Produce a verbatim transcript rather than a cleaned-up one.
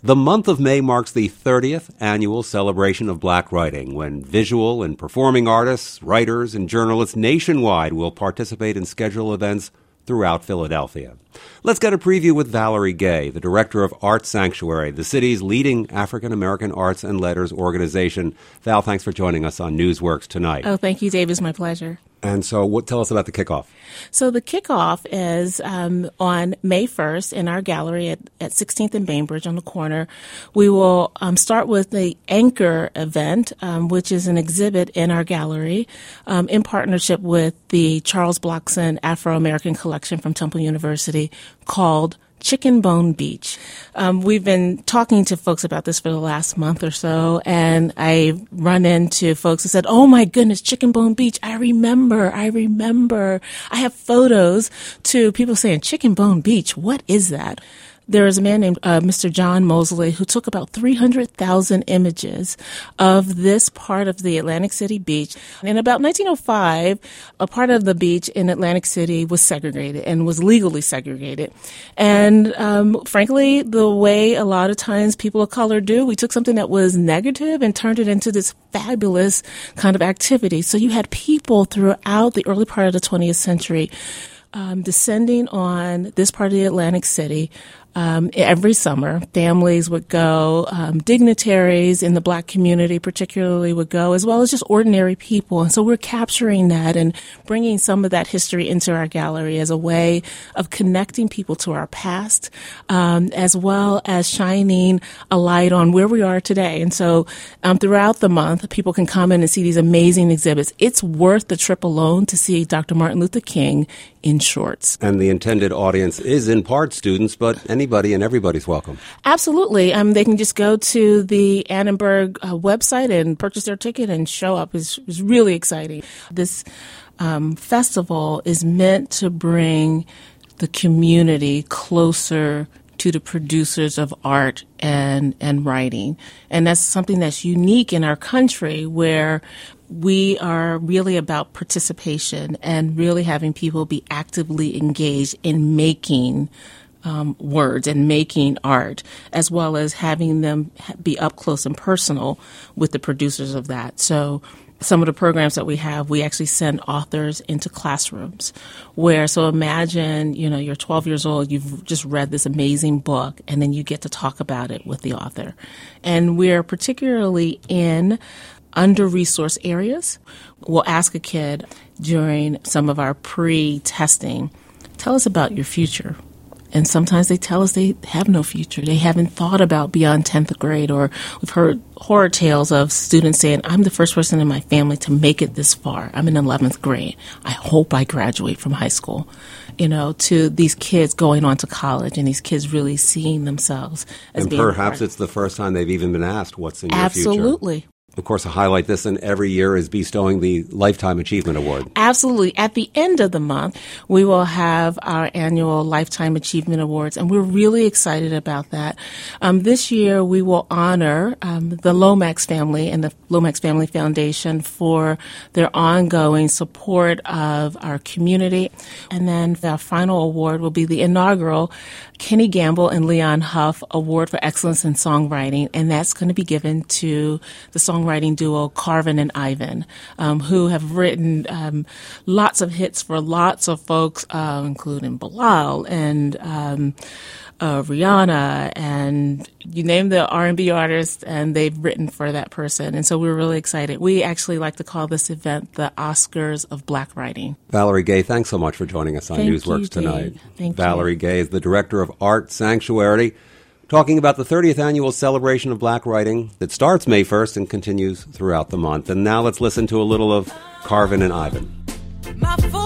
The month of May marks the thirtieth annual celebration of Black writing, when visual and performing artists, writers, and journalists nationwide will participate in scheduled events throughout Philadelphia. Let's get a preview with Valerie Gay, the director of Art Sanctuary, the city's leading African-American arts and letters organization. Val, thanks for joining us on Newsworks tonight. Oh, thank you, Dave. It's my pleasure. And so what, tell us about the kickoff. So the kickoff is um, on May first in our gallery at, at sixteenth and Bainbridge on the corner. We will um, start with the Anchor event, um, which is an exhibit in our gallery um, in partnership with the Charles Blockson Afro-American Collection from Temple University called Chicken Bone Beach. Um, we've been talking to folks about this for the last month or so, and I run into folks who said, oh my goodness, Chicken Bone Beach, I remember, I remember. I have photos to people saying, Chicken Bone Beach, what is that? There is a man named uh, Mister John Mosley who took about three hundred thousand images of this part of the Atlantic City beach. In about nineteen oh five, a part of the beach in Atlantic City was segregated and was legally segregated. And um, frankly, the way a lot of times people of color do, we took something that was negative and turned it into this fabulous kind of activity. So you had people throughout the early part of the twentieth century um, descending on this part of the Atlantic City. Um, every summer, families would go, um, dignitaries in the Black community particularly would go, as well as just ordinary people. And so we're capturing that and bringing some of that history into our gallery as a way of connecting people to our past, um, as well as shining a light on where we are today. And so um, throughout the month, people can come in and see these amazing exhibits. It's worth the trip alone to see Doctor Martin Luther King in shorts. And the intended audience is in part students, but anybody and everybody's welcome. Absolutely. Um, they can just go to the Annenberg uh, website and purchase their ticket and show up. It's, it's really exciting. This um, festival is meant to bring the community closer to the producers of art and, and writing. And that's something that's unique in our country, where we are really about participation and really having people be actively engaged in making um, words and making art, as well as having them be up close and personal with the producers of that. So some of the programs that we have, we actually send authors into classrooms where, so imagine, you know, you're twelve years old, you've just read this amazing book, and then you get to talk about it with the author. And we're particularly in under-resourced areas. We'll ask a kid during some of our pre-testing, tell us about your future. And sometimes they tell us they have no future. They haven't thought about beyond tenth grade, or we've heard horror tales of students saying, I'm the first person in my family to make it this far. I'm in eleventh grade. I hope I graduate from high school. You know, to these kids going on to college and these kids really seeing themselves as and being perhaps it's the first time they've even been asked what's in your Absolutely. future. Absolutely. Of course, a highlight this and every year is bestowing the Lifetime Achievement Award. Absolutely. At the end of the month, we will have our annual Lifetime Achievement Awards, and we're really excited about that. Um, this year, we will honor um, the Lomax family and the Lomax Family Foundation for their ongoing support of our community. And then our final award will be the inaugural Kenny Gamble and Leon Huff Award for Excellence in Songwriting, and that's going to be given to the songwriting duo Carvin and Ivan, um, who have written um, lots of hits for lots of folks, uh, including Bilal and um, uh, Rihanna, and you name the R and B artist, and they've written for that person. And so we're really excited. We actually like to call this event the Oscars of Black Writing. Valerie Gay, thanks so much for joining us on Thank Newsworks you, tonight. Thank Valerie you. Gay is the director of Art Sanctuary, talking about the thirtieth annual celebration of Black writing that starts May first and continues throughout the month. And now let's listen to a little of Carvin and Ivan. My